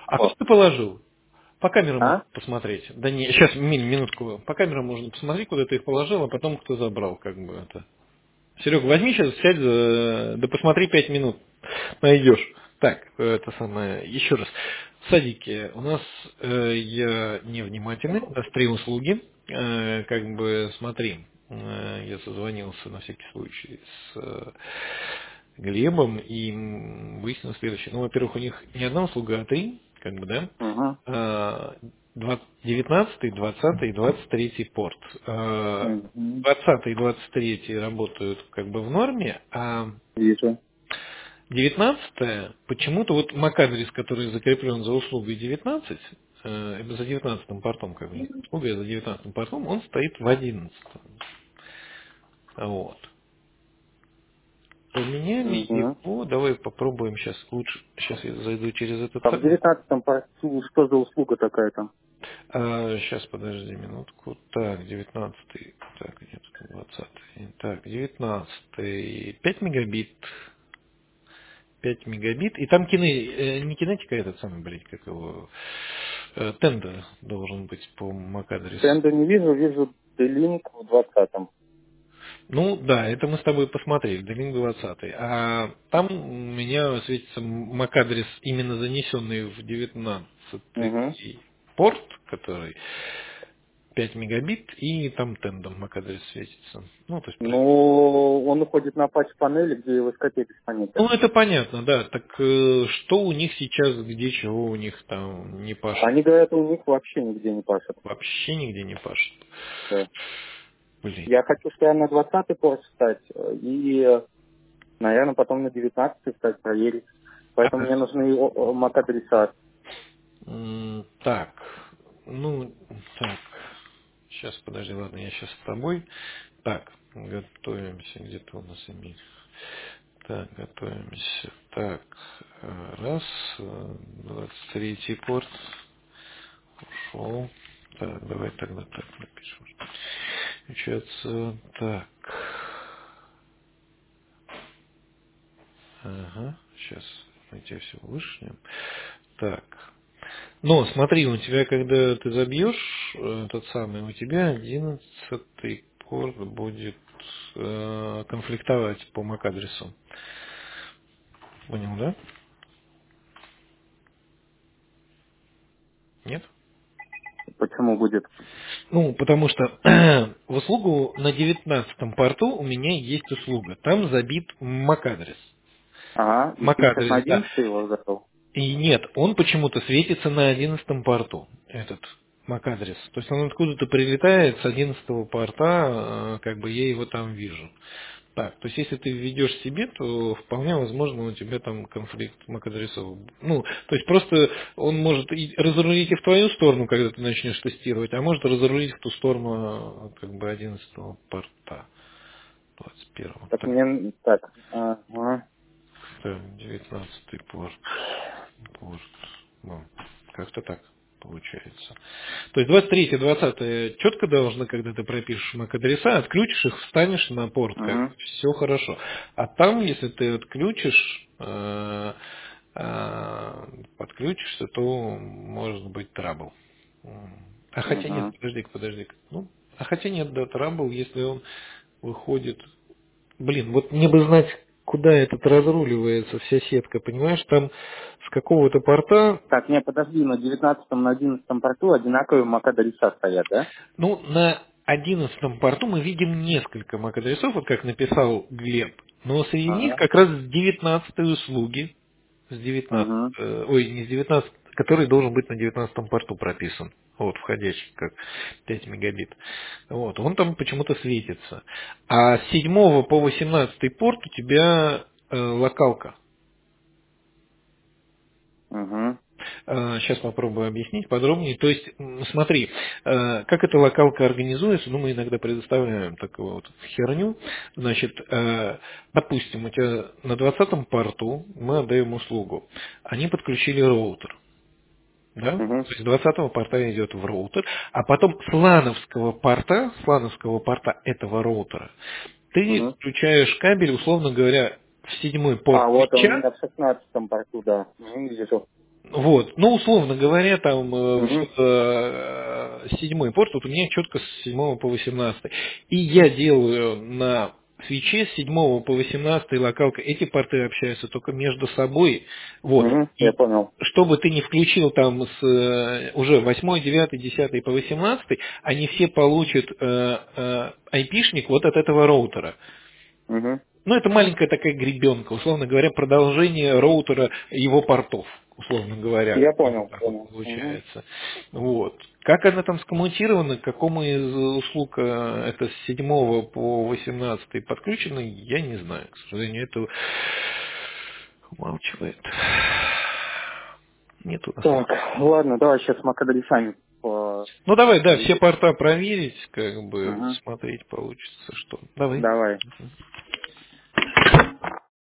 А куда О. ты положил? По камерам можно А? посмотреть. Да не, сейчас, минутку. По камерам можно посмотреть, куда ты их положил, а потом кто забрал, как бы это. Серег, возьми сейчас, сядь, да посмотри 5 минут. Найдешь. Так, это самое, еще раз. В садике у нас я невнимательный, даст 3 услуги. Как бы смотри, я созвонился на всякий случай с Глебом и выяснил следующее. Ну, во-первых, у них не одна услуга, а 3, как бы, да. Угу. 19, 20 и 23 порт. Угу. 20 и 23 работают как бы в норме, а Вижу. 19 почему-то вот MAC-адрес, который закреплен за услугой 19, за 19 портом, как бы, не за услугой, а за 19 портом, он стоит в 11. Вот. Поменяли Угу. его, давай попробуем сейчас лучше, сейчас я зайду через этот А в сайт. 19-м порту что за услуга такая там? Сейчас, подожди минутку. Так, 19, так, нет, 20. Так, 19, 5 мегабит. 5 мегабит. И там не кинетика этот самый, блядь, как его, тендер должен быть по MAC-адресу. Стенда не вижу, вижу D-Link в 20-м. Ну, да, это мы с тобой посмотрели, D-Link 20. А там у меня светится MAC-адрес, именно занесенный в 19 Угу. порт, который 5 мегабит, и там тендом MAC-адрес светится. Ну, то есть Ну, он уходит на патч-панели, где его скопить без понятия. ну, это понятно, да. Так что у них сейчас, где чего у них там не пашет? Они говорят, у них вообще нигде не пашет. Вообще нигде не пашет. Да. Блин. Я хочу, что я на 20-й порт встать, и, наверное, потом на 19-й встать, проверить. Поэтому Ага. мне нужны MAC-адреса. Так, ну, так. Сейчас, подожди, ладно, я сейчас с тобой. Так, готовимся, где-то у нас имеет. Так, готовимся. Так, раз, 23 порт. Ушел. Так, давай тогда так напишем. Получается так. Ага, сейчас мы тебя все вышнем. Так. Но смотри, у тебя, когда ты забьешь тот самый, у тебя 11 порт будет конфликтовать по MAC-адресу. Понял, да? Нет? Почему будет? Ну, потому что в услугу на 19 порту у меня есть услуга. Там забит MAC-адрес. Ага, и ты сейчас на MAC-адрес, да. 11 его задал? И нет, он почему-то светится на 11 порту, этот MAC-адрес. То есть он откуда-то прилетает с 11 порта, как бы я его там вижу. Так, то есть если ты введешь себе, то вполне возможно у тебя там конфликт MAC-адресов. Ну, то есть просто он может и разрулить и в твою сторону, когда ты начнешь тестировать, а может разрулить в ту сторону как бы 11 порта, 21. Так Так, мне... Так, ага. так 19 порт. Вот. Ну, как-то так получается. То есть 23 20 четко должны, когда ты пропишешь MAC-адреса, отключишь их, встанешь на порт, как Угу. все хорошо. А там, если ты отключишь, подключишься, то может быть трабл. А хотя нет, Угу. подожди. Ну, а хотя нет, да, трабл, если он выходит. Блин, вот мне бы знать, куда этот разруливается, вся сетка, понимаешь, там с какого-то порта, Так, не, подожди, на 19-м, на 11-м порту одинаковые MAC-адреса стоят, да? ну, на 11 порту мы видим несколько MAC-адресов, вот как написал Глеб, но среди них Ага. как раз с 19 услуги, с 19, Угу. не с 19, который должен быть на 19 порту прописан, вот, входящий, как 5 мегабит. Вот, он там почему-то светится. А с 7 по 18 порт у тебя локалка. Угу. Сейчас попробую объяснить подробнее. То есть, смотри, как эта локалка организуется, ну, мы иногда предоставляем такую вот херню. Значит, допустим, у тебя на 20 порту мы отдаем услугу. Они подключили роутер. Да? Угу. То есть с 20 порта идет в роутер, а потом с лановского порта этого роутера ты Угу. включаешь кабель, условно говоря, в 7 порт А, вот он у свеча. меня в 16-м порту, да. Вижу. Вот, ну, условно говоря, там Угу. что-то 7 порт, вот у меня четко с 7 по 18. И я делаю на свече с 7 по 18 локалка. Эти порты общаются только между собой. Вот. Угу. Я И понял. чтобы ты не включил там уже 8, 9, 10 по 18, они все получат айпишник вот от этого роутера. Угу. Ну, это маленькая такая гребенка, условно говоря, продолжение роутера его портов, условно говоря. Я Вот понял. так вот Понял. Угу. получается. Вот. Как она там скоммутирована, к какому из услуг это с 7 по 18 подключено, я не знаю. К сожалению, это умалчивает. Нет у нас. Так, ладно, давай сейчас MAC-адресами по... Ну давай, да, все порта проверить, как бы Угу. смотреть получится, что. Давай. Давай.